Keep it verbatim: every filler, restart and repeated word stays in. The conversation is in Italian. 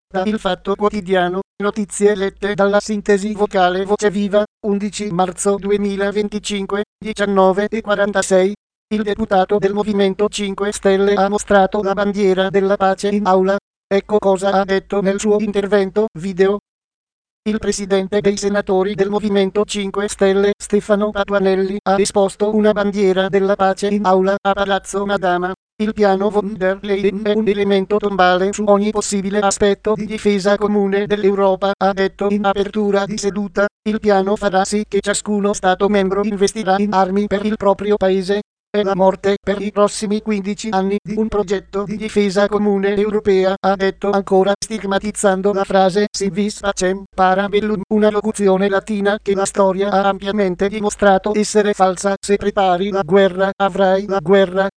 Da Il Fatto Quotidiano, notizie lette dalla sintesi vocale Voce Viva, undici marzo duemilaventicinque, diciannove e quarantasei. Il deputato del Movimento cinque Stelle ha mostrato la bandiera della pace in aula. Ecco cosa ha detto nel suo intervento video. Il presidente dei senatori del Movimento cinque Stelle, Stefano Patuanelli, ha esposto una bandiera della pace in aula a Palazzo Madama. Il piano von der Leyen è un elemento tombale su ogni possibile aspetto di difesa comune dell'Europa, ha detto in apertura di seduta. Il piano farà sì che ciascuno Stato membro investirà in armi per il proprio paese. È la morte per i prossimi quindici anni di un progetto di difesa comune europea, ha detto ancora, stigmatizzando la frase si vis pacem para bellum, una locuzione latina che la storia ha ampiamente dimostrato essere falsa. Se prepari la guerra, avrai la guerra.